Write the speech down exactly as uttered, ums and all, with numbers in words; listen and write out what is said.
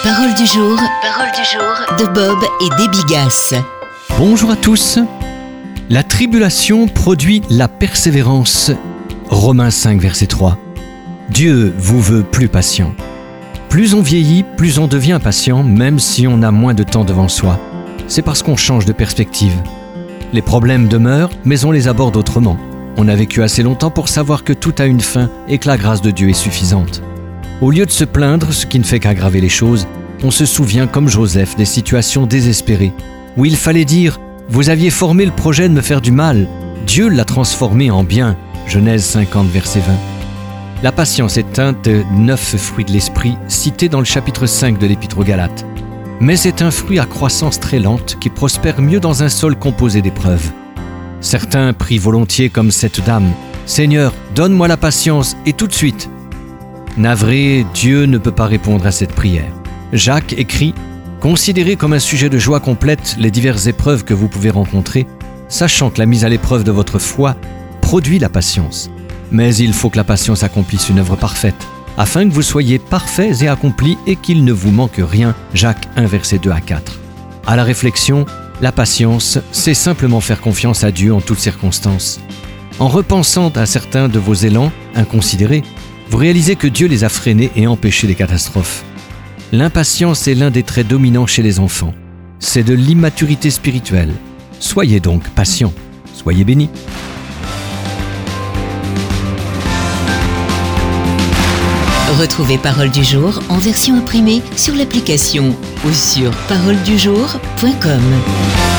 Parole du jour, parole du jour de Bob et Debbie Gass. Bonjour à tous. La tribulation produit la persévérance. Romains cinq, verset trois. Dieu vous veut plus patient. Plus on vieillit, plus on devient patient, même si on a moins de temps devant soi. C'est parce qu'on change de perspective. Les problèmes demeurent, mais on les aborde autrement. On a vécu assez longtemps pour savoir que tout a une fin et que la grâce de Dieu est suffisante. Au lieu de se plaindre, ce qui ne fait qu'aggraver les choses, on se souvient comme Joseph des situations désespérées, où il fallait dire « Vous aviez formé le projet de me faire du mal, Dieu l'a transformé en bien » Genèse cinquante, verset vingt. La patience est un des neuf fruits de l'esprit cités dans le chapitre cinq de l'Épître aux Galates. Mais c'est un fruit à croissance très lente qui prospère mieux dans un sol composé d'épreuves. Certains prient volontiers comme cette dame « Seigneur, donne-moi la patience et tout de suite !» Navré, Dieu ne peut pas répondre à cette prière. Jacques écrit « Considérez comme un sujet de joie complète les diverses épreuves que vous pouvez rencontrer, sachant que la mise à l'épreuve de votre foi produit la patience. Mais il faut que la patience accomplisse une œuvre parfaite, afin que vous soyez parfaits et accomplis et qu'il ne vous manque rien. » Jacques un, verset deux à quatre. À la réflexion, la patience, c'est simplement faire confiance à Dieu en toutes circonstances. En repensant à certains de vos élans inconsidérés, vous réalisez que Dieu les a freinés et empêché les catastrophes. L'impatience est l'un des traits dominants chez les enfants. C'est de l'immaturité spirituelle. Soyez donc patients. Soyez bénis. Retrouvez Parole du jour en version imprimée sur l'application ou sur parole du jour point com.